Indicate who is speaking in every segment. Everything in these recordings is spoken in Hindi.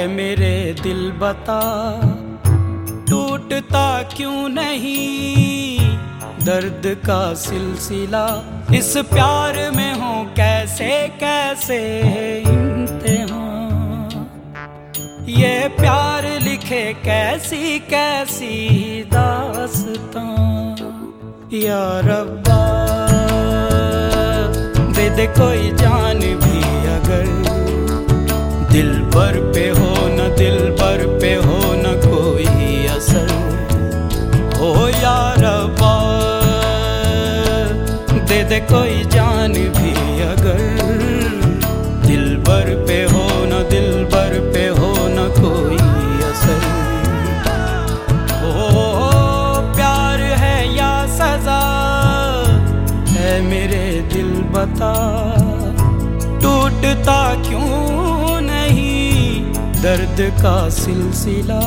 Speaker 1: मेरे दिल बता, टूटता क्यों नहीं दर्द का सिलसिला। इस प्यार में हो कैसे कैसे इम्तिहान, ये प्यार लिखे कैसी कैसी दास्तां। या रब्बा दे दे कोई जान भी अगर, दिल भर पे हो न दिल भर पे हो न कोई असर हो। या रब्बा दे दे कोई जान भी अगर, दिल भर पे हो न दिल भर पे हो न कोई असर। ओ प्यार है या सजा है मेरे दिल बता, टूटता क्यों नहीं दर्द का सिलसिला।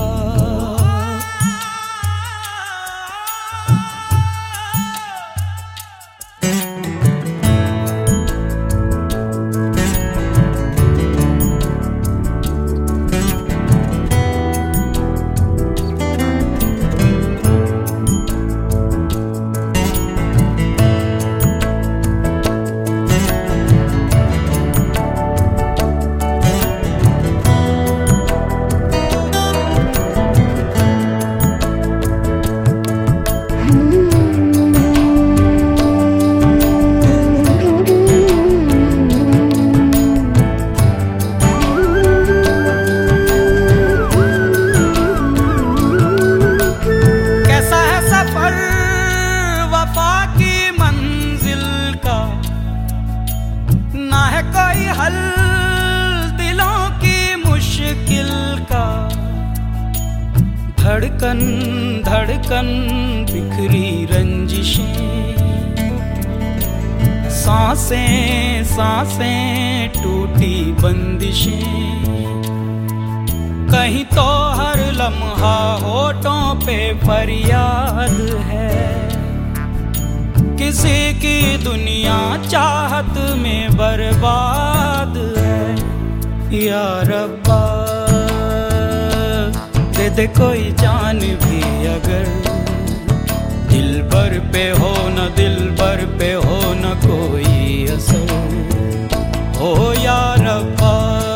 Speaker 1: हल दिलों की मुश्किल का, धड़कन धड़कन बिखरी रंजिशें, सांसें सांसें टूटी बंदिशें। कहीं तो हर लम्हा होठों पे फरियाद है, किसी की दुनिया चाहत में बर्बाद है। या रब्बा दे दे कोई जान भी अगर, दिल भर पे हो न दिल भर पे हो न कोई असर हो। या रब्बा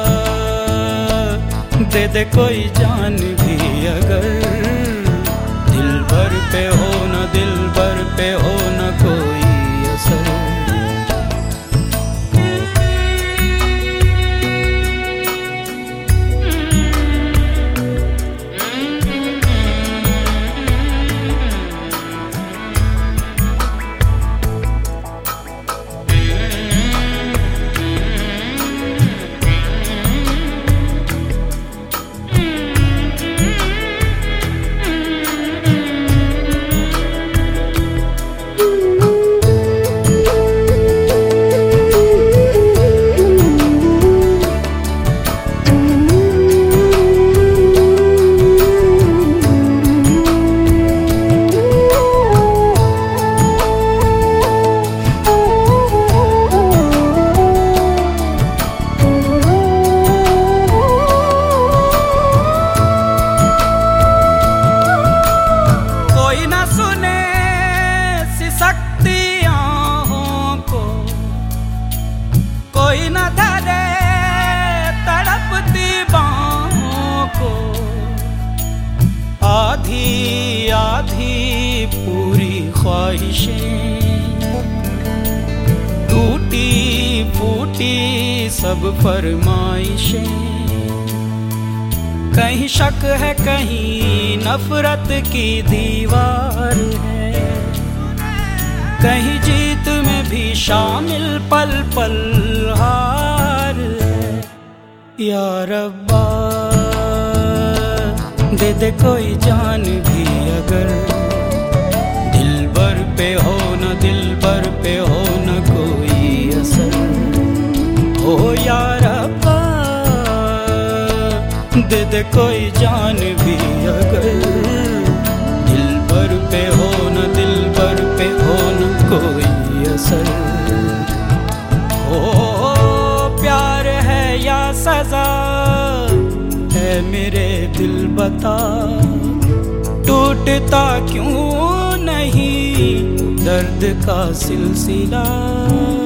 Speaker 1: दे दे कोई जान भी अगर, दिल भर पे हो न दिल भर पे हो न कोई असर। कोई न धरे तड़पती बाहों को, आधी आधी पूरी ख्वाहिशें, टूटी फूटी सब फरमाइशें। कहीं शक है कहीं नफरत की दीवार है, कहीं जीत में भी शामिल पल पल हार है। या रब्बा दे दे कोई जान भी अगर, दिल भर पे हो न दिल भर पे हो न कोई असर हो। या रब्बा दे दे कोई जान भी अगर, दिल भर पे हो न दिल भर पे हो न कोई असर। ओ प्यार है या सजा है मेरे दिल बता, टूटता क्यों नहीं दर्द का सिलसिला।